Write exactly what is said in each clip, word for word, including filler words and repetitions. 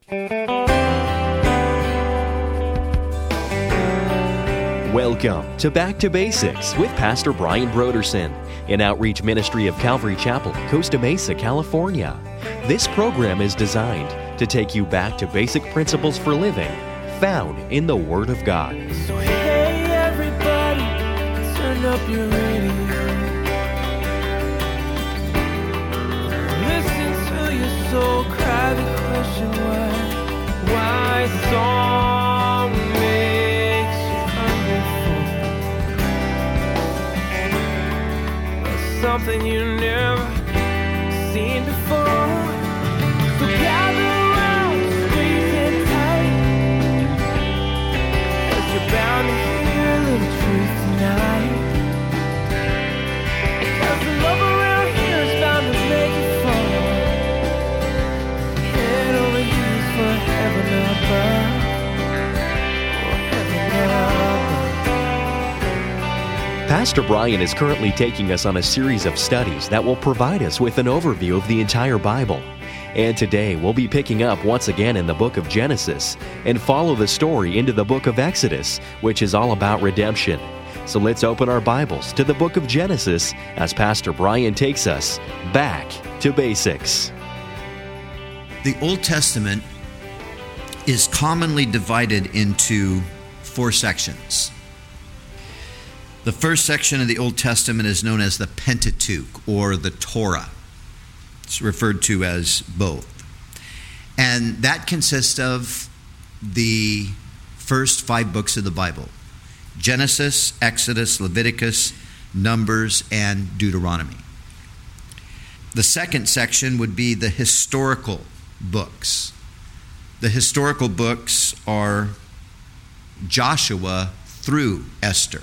Welcome to Back to Basics with Pastor Brian Broderson, an outreach ministry of Calvary Chapel, Costa Mesa, California. This program is designed to take you back to basic principles for living found in the Word of God. So hey everybody, turn up your radio. Listen to your soul cry the question why, why a song makes you hungry for something you never seen before. So gather around, squeeze in tight, 'cause you're bound to hear a little truth tonight. Because the love around here is bound to make you fall. Head over heels for heaven above, or heaven above. Pastor Brian is currently taking us on a series of studies that will provide us with an overview of the entire Bible. And today we'll be picking up once again in the book of Genesis and follow the story into the book of Exodus, which is all about redemption. So let's open our Bibles to the book of Genesis as Pastor Brian takes us back to basics. The Old Testament is commonly divided into four sections. The first section of the Old Testament is known as the Pentateuch, or the Torah. It's referred to as both. And that consists of the first five books of the Bible: Genesis, Exodus, Leviticus, Numbers, and Deuteronomy. The second section would be the historical books. The historical books are Joshua through Esther.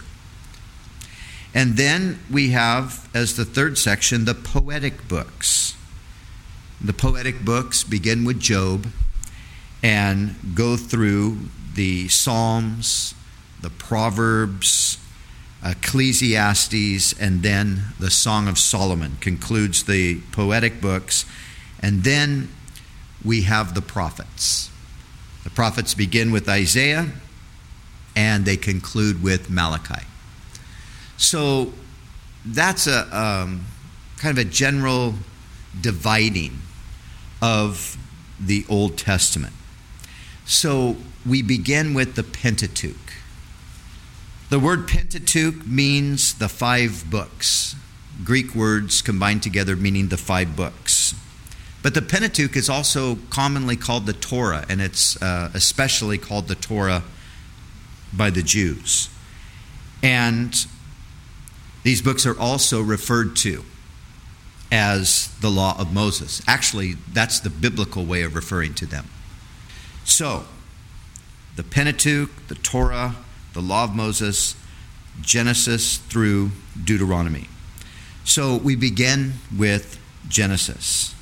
And then we have, as the third section, the poetic books. The poetic books begin with Job and go through the Psalms, the Proverbs, Ecclesiastes, and then the Song of Solomon concludes the poetic books. And then we have the prophets. The prophets begin with Isaiah and they conclude with Malachi. So that's a um, kind of a general dividing of the Old Testament. So we begin with the Pentateuch. The word Pentateuch means the five books. Greek words combined together meaning the five books. But the Pentateuch is also commonly called the Torah, and it's uh, especially called the Torah by the Jews. And these books are also referred to as the Law of Moses. Actually, that's the biblical way of referring to them. So, the Pentateuch, the Torah, the Law of Moses, Genesis through Deuteronomy. So, we begin with Genesis.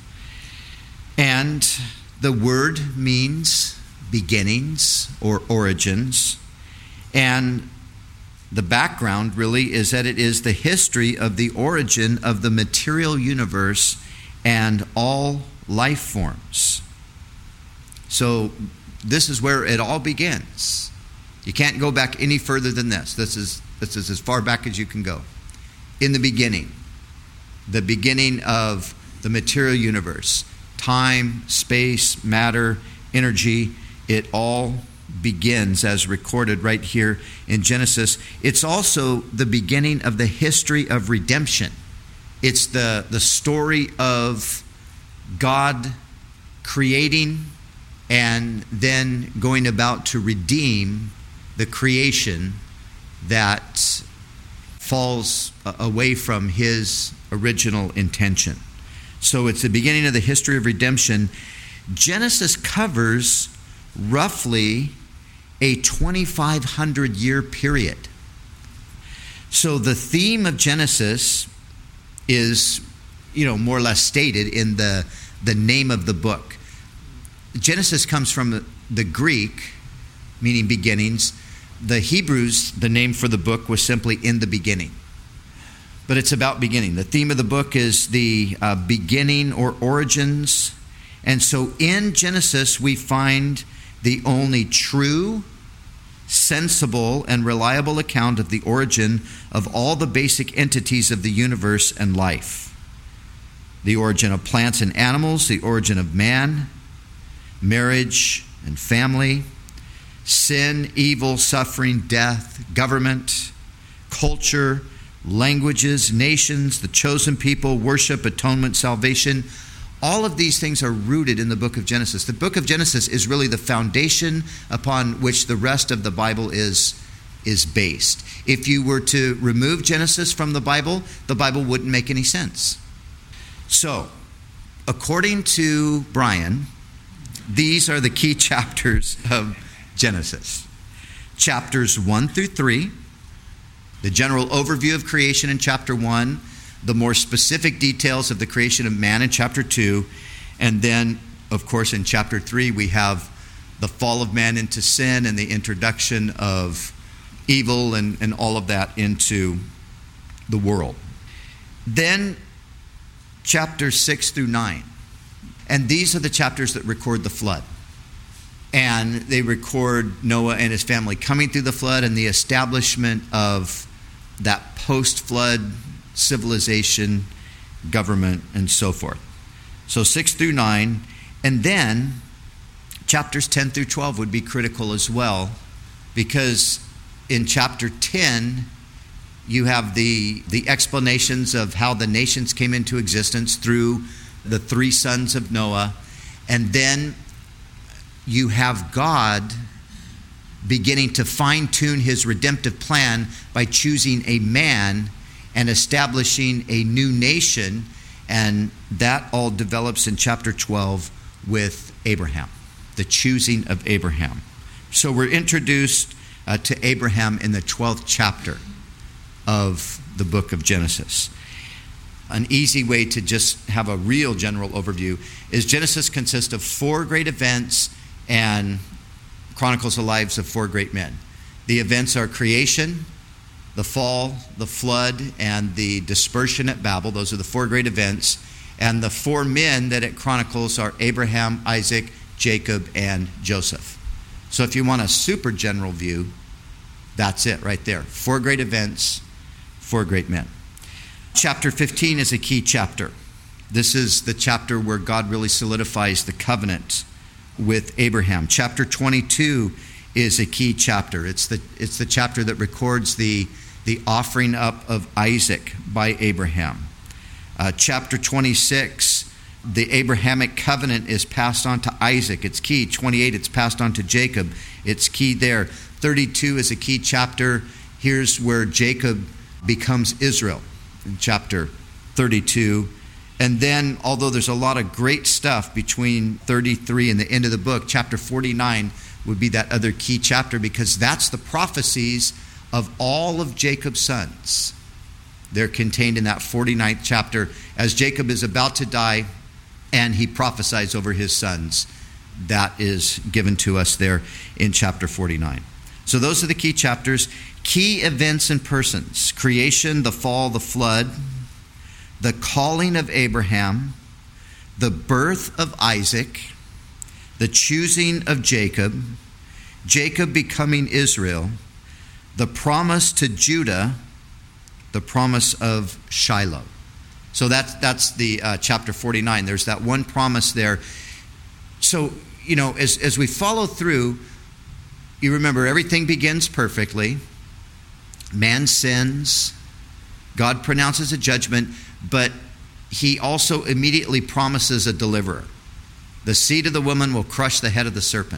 And the word means beginnings or origins. And the background really is that it is the history of the origin of the material universe and all life forms. So this is where it all begins. You can't go back any further than this. This is, this is as far back as you can go. In the beginning, the beginning of the material universe, time, space, matter, energy, it all begins as recorded right here in Genesis. It's also the beginning of the history of redemption. It's the, the story of God creating and then going about to redeem the creation that falls away from his original intention. So it's the beginning of the history of redemption. Genesis covers roughly a twenty-five hundred year period. So the theme of Genesis is, you know, more or less stated in the, the name of the book. Genesis comes from the, the Greek, meaning beginnings. The Hebrews, the name for the book was simply In the Beginning. But it's about beginning. The theme of the book is the uh, beginning or origins And so in Genesis, we find the only true, sensible, and reliable account of the origin of all the basic entities of the universe and life. The origin of plants and animals, the origin of man, marriage and family, sin, evil, suffering, death, government, culture, languages, nations, the chosen people, worship, atonement, salvation. All of these things are rooted in the book of Genesis. The book of Genesis is really the foundation upon which the rest of the Bible is, is based. If you were to remove Genesis from the Bible, the Bible wouldn't make any sense. So, according to Brian, these are the key chapters of Genesis. Chapters one through three, the general overview of creation in chapter one, the more specific details of the creation of man in chapter two, and then, of course, in chapter three, we have the fall of man into sin and the introduction of evil and, and all of that into the world. Then, chapters six through nine. And these are the chapters that record the flood. And they record Noah and his family coming through the flood and the establishment of that post-flood civilization, government, and so forth. So six through nine. And then chapters ten through twelve would be critical as well, because in chapter ten, you have the, the explanations of how the nations came into existence through the three sons of Noah. And then you have God beginning to fine-tune his redemptive plan by choosing a man and establishing a new nation. And that all develops in chapter twelve with Abraham, the choosing of Abraham. So we're introduced uh, to Abraham in the twelfth chapter of the book of Genesis. An easy way to just have a real general overview is Genesis consists of four great events and chronicles the lives of four great men. The events are creation, the fall, the flood, and the dispersion at Babel. Those are the four great events. And the four men that it chronicles are Abraham, Isaac, Jacob, and Joseph. So if you want a super general view, that's it right there. Four great events, four great men. Chapter fifteen is a key chapter. This is the chapter where God really solidifies the covenant with Abraham. Chapter twenty-two is a key chapter. It's the it's the chapter that records the, the offering up of Isaac by Abraham. Uh, chapter twenty-six, the Abrahamic covenant is passed on to Isaac. It's key. twenty-eight, it's passed on to Jacob. It's key there. thirty-two is a key chapter. Here's where Jacob becomes Israel in chapter thirty-two. And then, although there's a lot of great stuff between thirty-three and the end of the book, chapter forty-nine would be that other key chapter, because that's the prophecies of all of Jacob's sons. They're contained in that forty-ninth chapter as Jacob is about to die and he prophesies over his sons. That is given to us there in chapter forty-nine. So those are the key chapters. Key events and persons: creation, the fall, the flood, the calling of Abraham, the birth of Isaac, the choosing of Jacob, Jacob becoming Israel, the promise to Judah, the promise of Shiloh. So that's, that's the uh, chapter forty-nine. There's that one promise there. So, you know, as, as we follow through, you remember everything begins perfectly. Man sins. God pronounces a judgment, but he also immediately promises a deliverer. The seed of the woman will crush the head of the serpent.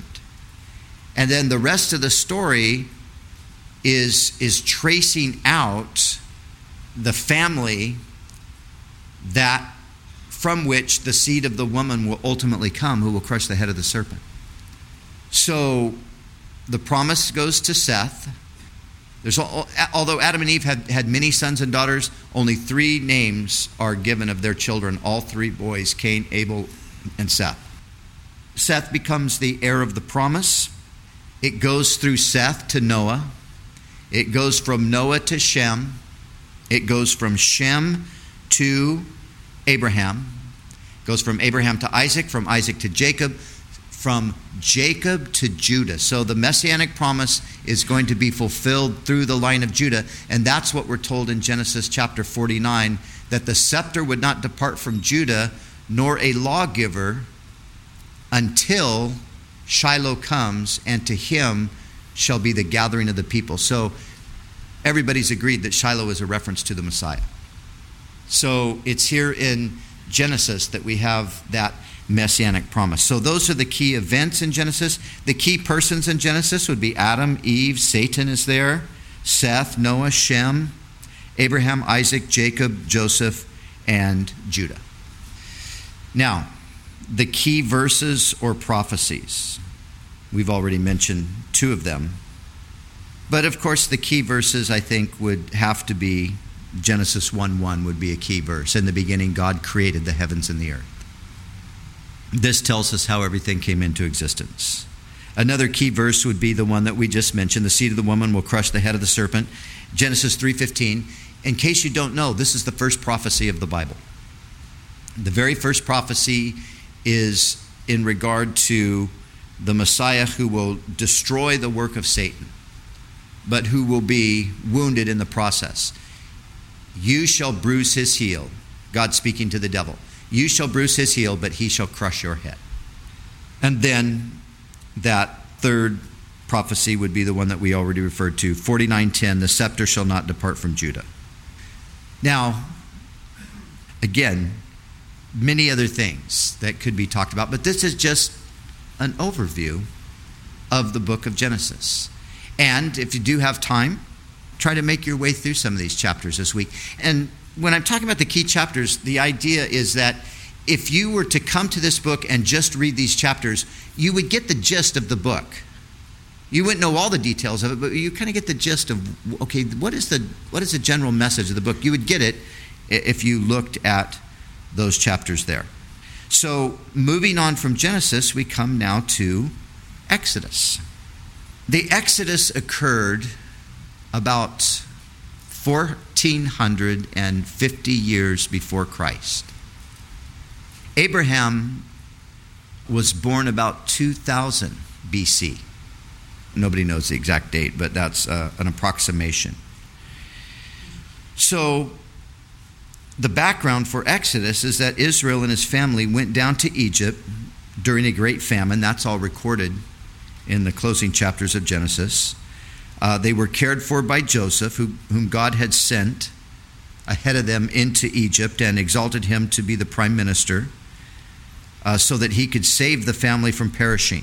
And then the rest of the story is, is tracing out the family that from which the seed of the woman will ultimately come, who will crush the head of the serpent. So the promise goes to Seth. There's, although Adam and Eve had, had many sons and daughters, only three names are given of their children, all three boys, Cain, Abel, and Seth. Seth becomes the heir of the promise. It goes through Seth to Noah. It goes from Noah to Shem. It goes from Shem to Abraham. Goes from Abraham to Isaac, from Isaac to Jacob, from Jacob to Judah. So the messianic promise is going to be fulfilled through the line of Judah. And that's what we're told in Genesis chapter forty-nine, that the scepter would not depart from Judah, nor a lawgiver, until Shiloh comes, and to him shall be the gathering of the people. So everybody's agreed that Shiloh is a reference to the Messiah. So it's here in Genesis that we have that messianic promise. So those are the key events in Genesis. The key persons in Genesis would be Adam, Eve, Satan is there, Seth, Noah, Shem, Abraham, Isaac, Jacob, Joseph, and Judah. Now, the key verses or prophecies. We've already mentioned two of them. But of course, the key verses, I think, would have to be Genesis one one would be a key verse. In the beginning, God created the heavens and the earth. This tells us how everything came into existence. Another key verse would be the one that we just mentioned. The seed of the woman will crush the head of the serpent. Genesis three fifteen. In case you don't know, this is the first prophecy of the Bible. The very first prophecy is in regard to the Messiah who will destroy the work of Satan, but who will be wounded in the process. You shall bruise his heel. God speaking to the devil. You shall bruise his heel, but he shall crush your head. And then that third prophecy would be the one that we already referred to, forty-nine ten, the scepter shall not depart from Judah. Now, again, many other things that could be talked about, but this is just an overview of the book of Genesis. And if you do have time, try to make your way through some of these chapters this week. And when I'm talking about the key chapters, the idea is that if you were to come to this book and just read these chapters, you would get the gist of the book. You wouldn't know all the details of it, but you kind of get the gist of, okay, what is the what is the general message of the book? You would get it if you looked at those chapters there. So moving on from Genesis, we come now to Exodus. The Exodus occurred about fourteen fifty years before Christ. Abraham was born about two thousand B C. Nobody knows the exact date, but that's uh, an approximation. So the background for Exodus is that Israel and his family went down to Egypt during a great famine. That's all recorded in the closing chapters of Genesis. Uh, they were cared for by Joseph, who, whom God had sent ahead of them into Egypt and exalted him to be the prime minister uh, so that he could save the family from perishing.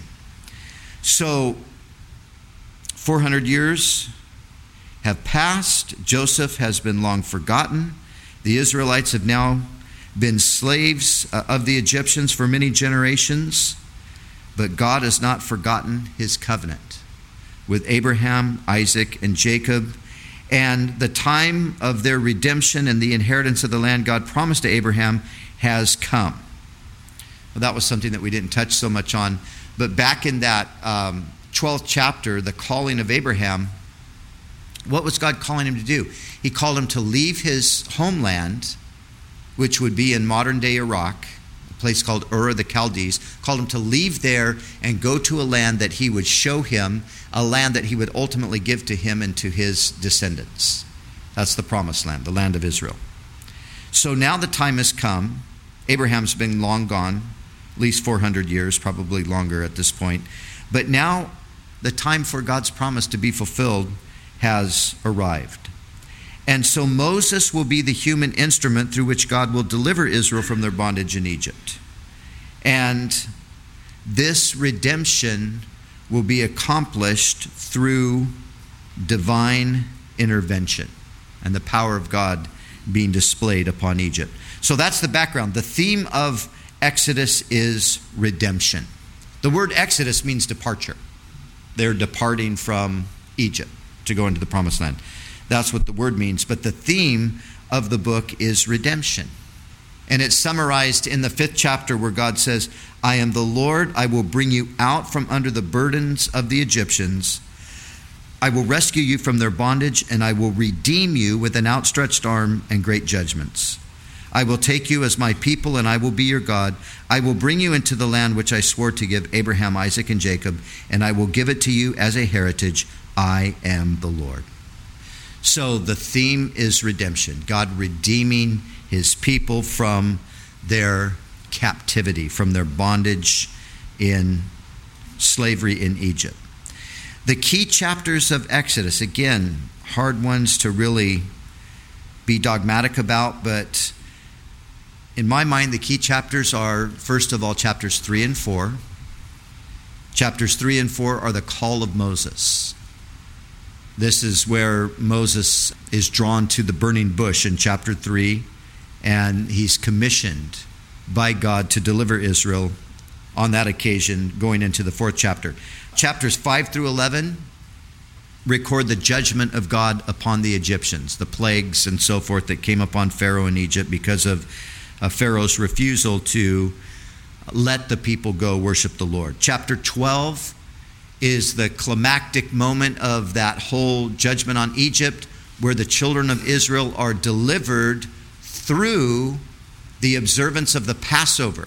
So four hundred years have passed. Joseph has been long forgotten. The Israelites have now been slaves uh, of the Egyptians for many generations, but God has not forgotten his covenant with Abraham, Isaac, and Jacob. And the time of their redemption and the inheritance of the land God promised to Abraham has come. Well, that was something that we didn't touch so much on. But back in that um, twelfth chapter, the calling of Abraham, what was God calling him to do? He called him to leave his homeland, which would be in modern-day Iraq, a place called Ur of the Chaldees, called him to leave there and go to a land that he would show him, a land that he would ultimately give to him and to his descendants. That's the promised land, the land of Israel. So now the time has come. Abraham's been long gone, at least four hundred years, probably longer at this point. But now the time for God's promise to be fulfilled has arrived. And so Moses will be the human instrument through which God will deliver Israel from their bondage in Egypt. And this redemption will be accomplished through divine intervention and the power of God being displayed upon Egypt. So that's the background. The theme of Exodus is redemption. The word Exodus means departure. They're departing from Egypt to go into the promised land. That's what the word means. But the theme of the book is redemption. And it's summarized in the fifth chapter where God says, I am the Lord, I will bring you out from under the burdens of the Egyptians. I will rescue you from their bondage, and I will redeem you with an outstretched arm and great judgments. I will take you as my people, and I will be your God. I will bring you into the land which I swore to give Abraham, Isaac, and Jacob, and I will give it to you as a heritage. I am the Lord. So the theme is redemption. God redeeming his people from their captivity, from their bondage in slavery in Egypt. The key chapters of Exodus, again, hard ones to really be dogmatic about, but in my mind, the key chapters are, first of all, chapters three and four. Chapters three and four are the call of Moses. This is where Moses is drawn to the burning bush in chapter three, and he's commissioned by God to deliver Israel on that occasion, going into the fourth chapter. Chapters five through eleven record the judgment of God upon the Egyptians, the plagues and so forth that came upon Pharaoh in Egypt because of uh, Pharaoh's refusal to let the people go worship the Lord. Chapter twelve is the climactic moment of that whole judgment on Egypt, where the children of Israel are delivered through the observance of the Passover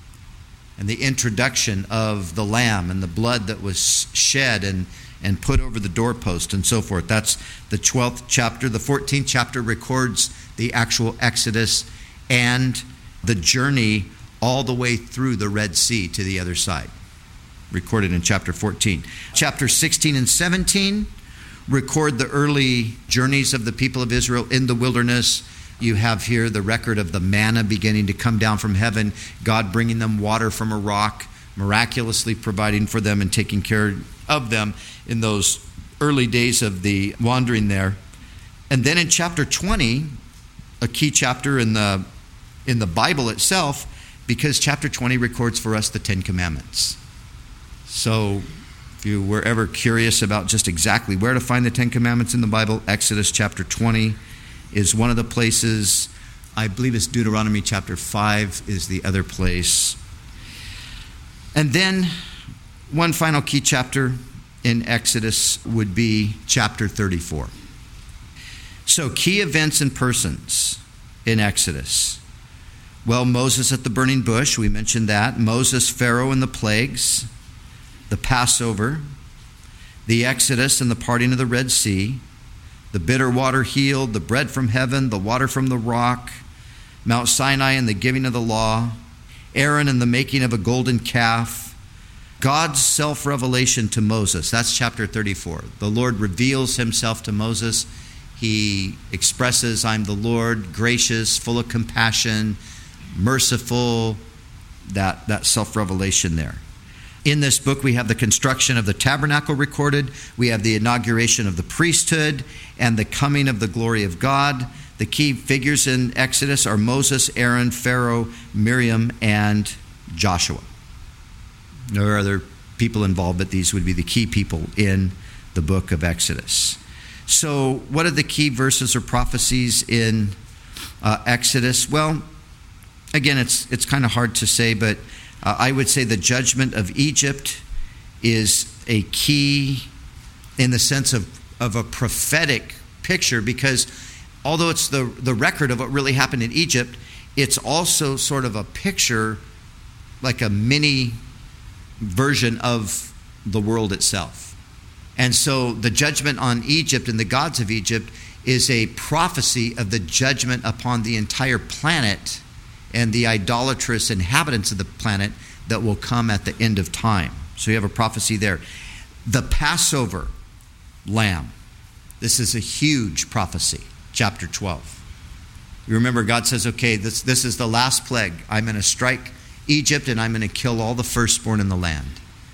and the introduction of the lamb and the blood that was shed and, and put over the doorpost and so forth. That's the twelfth chapter. The fourteenth chapter records the actual Exodus and the journey all the way through the Red Sea to the other side, recorded in chapter fourteen. Chapter sixteen and seventeen record the early journeys of the people of Israel in the wilderness. You have here the record of the manna beginning to come down from heaven, God bringing them water from a rock, miraculously providing for them and taking care of them in those early days of the wandering there. And then in chapter twenty, a key chapter in the in the Bible itself, because chapter twenty records for us the Ten Commandments. So if you were ever curious about just exactly where to find the Ten Commandments in the Bible, Exodus chapter twenty is one of the places. I believe it's Deuteronomy chapter five is the other place. And then one final key chapter in Exodus would be chapter thirty-four. So key events and persons in Exodus. Well, Moses at the burning bush, we mentioned that. Moses, Pharaoh, and the plagues. The Passover. The Exodus and the parting of the Red Sea. The bitter water healed, the bread from heaven, the water from the rock, Mount Sinai and the giving of the law, Aaron and the making of a golden calf, God's self-revelation to Moses. That's chapter thirty-four. The Lord reveals himself to Moses. He expresses, I'm the Lord, gracious, full of compassion, merciful, that, that self-revelation there. In this book, we have the construction of the tabernacle recorded. We have the inauguration of the priesthood and the coming of the glory of God. The key figures in Exodus are Moses, Aaron, Pharaoh, Miriam, and Joshua. There are other people involved, but these would be the key people in the book of Exodus. So what are the key verses or prophecies in uh, Exodus? Well, again, it's it's kind of hard to say, but Uh, I would say the judgment of Egypt is a key in the sense of, of a prophetic picture, because although it's the, the record of what really happened in Egypt, it's also sort of a picture, like a mini version of the world itself. And so the judgment on Egypt and the gods of Egypt is a prophecy of the judgment upon the entire planet and the idolatrous inhabitants of the planet that will come at the end of time. So you have a prophecy there. The Passover lamb. This is a huge prophecy, chapter twelve. You remember God says, okay, this, this is the last plague. I'm going to strike Egypt and I'm going to kill all the firstborn in the land.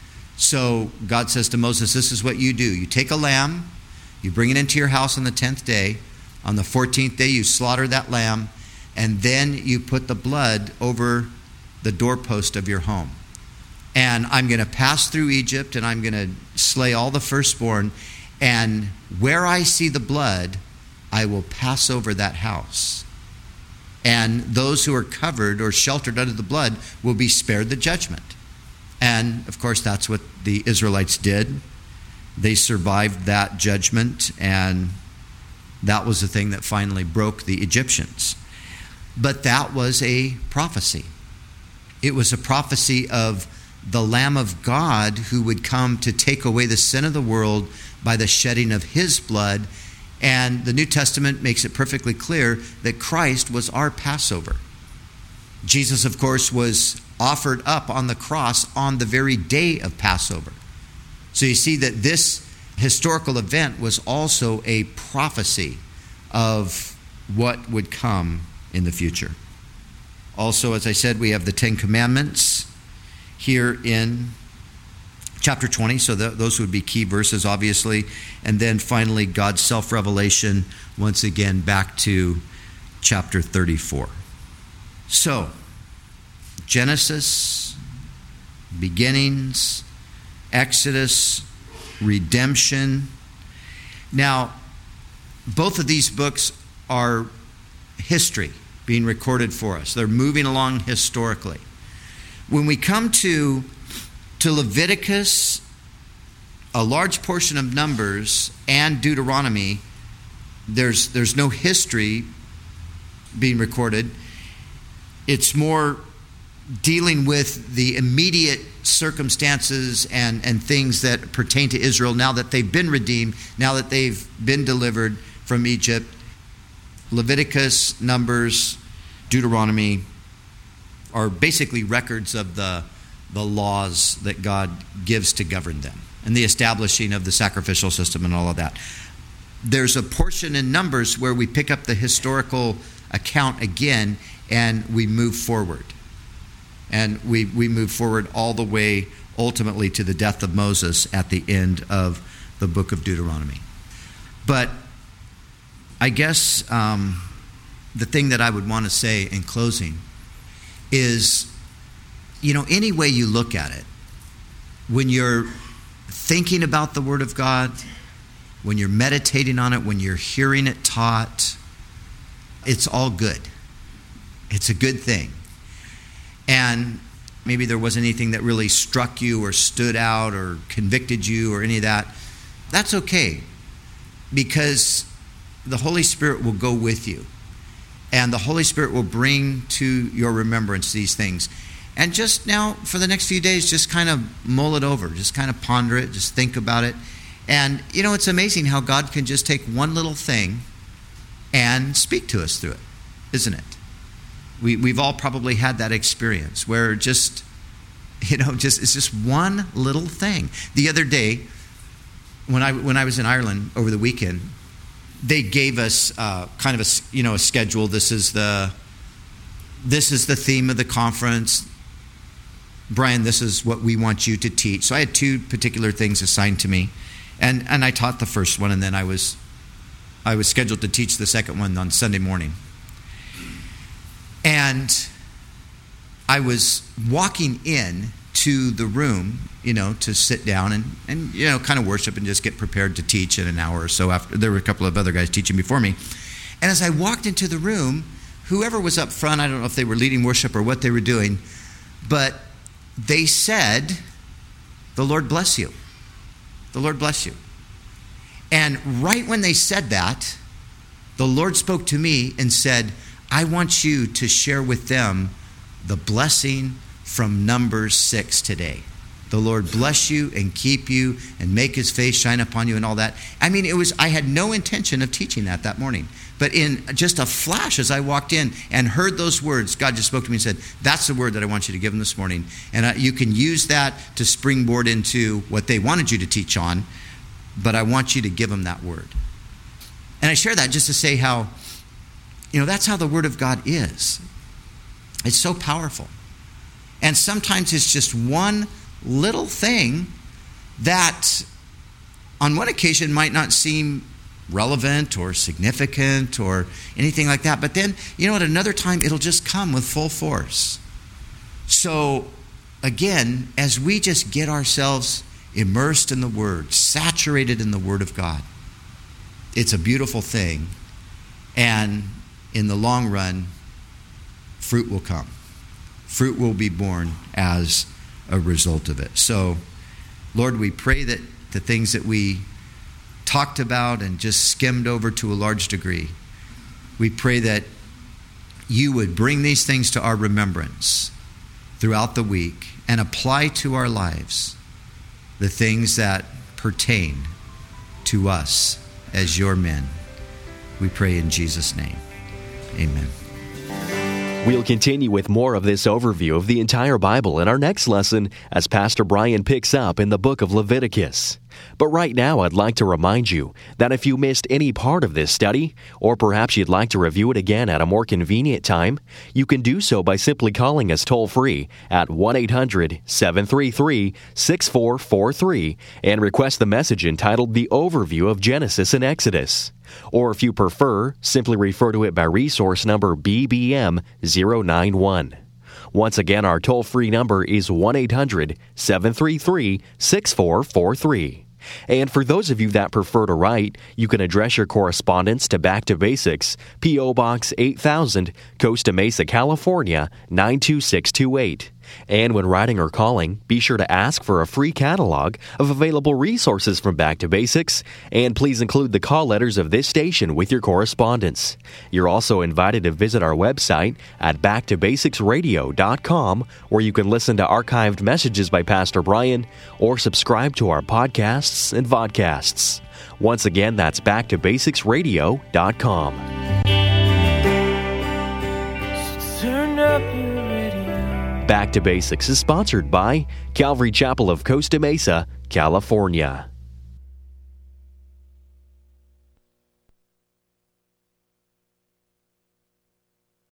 So God says to Moses, this is what you do. You take a lamb, you bring it into your house on the tenth day. On the fourteenth day, you slaughter that lamb, and then you put the blood over the doorpost of your home. And I'm going to pass through Egypt, and I'm going to slay all the firstborn. And where I see the blood, I will pass over that house. And those who are covered or sheltered under the blood will be spared the judgment. And, of course, that's what the Israelites did. They survived that judgment, and that was the thing that finally broke the Egyptians. But that was a prophecy. It was a prophecy of the Lamb of God who would come to take away the sin of the world by the shedding of his blood. And the New Testament makes it perfectly clear that Christ was our Passover. Jesus, of course, was offered up on the cross on the very day of Passover. So you see that this historical event was also a prophecy of what would come in the future. Also, as I said, we have the Ten Commandments here in chapter twenty, so the, those would be key verses, obviously. And then finally, God's self-revelation, once again, back to chapter thirty-four. So, Genesis, beginnings, Exodus, redemption. Now, both of these books are history being recorded for us. They're moving along historically. When we come to, to Leviticus, a large portion of Numbers, and Deuteronomy, there's, there's no history being recorded. It's more dealing with the immediate circumstances and, and things that pertain to Israel now that they've been redeemed, now that they've been delivered from Egypt. Leviticus, Numbers, Deuteronomy are basically records of the, the laws that God gives to govern them and the establishing of the sacrificial system and all of that. There's a portion in Numbers where we pick up the historical account again and we move forward. And we, we move forward all the way ultimately to the death of Moses at the end of the book of Deuteronomy. But I guess um, the thing that I would want to say in closing is, you know, any way you look at it, when you're thinking about the Word of God, when you're meditating on it, when you're hearing it taught, it's all good. It's a good thing. And maybe there wasn't anything that really struck you or stood out or convicted you or any of that. That's okay, because the Holy Spirit will go with you. And the Holy Spirit will bring to your remembrance these things. And just now, for the next few days, just kind of mull it over. Just kind of ponder it. Just think about it. And, you know, it's amazing how God can just take one little thing and speak to us through it, isn't it? We, we've all probably had that experience where just, you know, just it's just one little thing. The other day, when I when I was in Ireland over the weekend, they gave us uh, kind of a, you know, a schedule. This is the this is the theme of the conference. Brian, this is what we want you to teach. So I had two particular things assigned to me, and and I taught the first one, and then I was I was scheduled to teach the second one on Sunday morning. And I was walking in to the room, you know, to sit down and, and, you know, kind of worship and just get prepared to teach in an hour or so. After there were a couple of other guys teaching before me. And as I walked into the room, whoever was up front, I don't know if they were leading worship or what they were doing, but they said, "The Lord bless you. The Lord bless you." And right when they said that, the Lord spoke to me and said, "I want you to share with them the blessing from Numbers six today. The Lord bless you and keep you and make his face shine upon you," and all that. I mean, it was, I had no intention of teaching that that morning. But in just a flash, as I walked in and heard those words, God just spoke to me and said, "That's the word that I want you to give them this morning." And I, you can use that to springboard into what they wanted you to teach on, but I want you to give them that word. And I share that just to say how, you know, that's how the Word of God is. It's so powerful. And sometimes it's just one little thing that on one occasion might not seem relevant or significant or anything like that. But then, you know, at another time, it'll just come with full force. So, again, as we just get ourselves immersed in the Word, saturated in the Word of God, it's a beautiful thing. And in the long run, fruit will come. Fruit will be born as a result of it. So, Lord, we pray that the things that we talked about and just skimmed over to a large degree, we pray that you would bring these things to our remembrance throughout the week and apply to our lives the things that pertain to us as your men. We pray in Jesus' name. Amen. We'll continue with more of this overview of the entire Bible in our next lesson as Pastor Brian picks up in the book of Leviticus. But right now, I'd like to remind you that if you missed any part of this study, or perhaps you'd like to review it again at a more convenient time, you can do so by simply calling us toll-free at one eight hundred seven three three six four four three and request the message entitled The Overview of Genesis and Exodus. Or if you prefer, simply refer to it by resource number B B M zero nine one. Once again, our toll-free number is one eight hundred seven three three six four four three. And for those of you that prefer to write, you can address your correspondence to Back to Basics, P O. Box eight thousand, Costa Mesa, California, nine two six two eight. And when writing or calling, be sure to ask for a free catalog of available resources from Back to Basics, and please include the call letters of this station with your correspondence. You're also invited to visit our website at back to basics radio dot com, where you can listen to archived messages by Pastor Brian or subscribe to our podcasts and vodcasts. Once again, that's back to basics radio dot com. Turn up your radio. Back to Basics is sponsored by Calvary Chapel of Costa Mesa, California.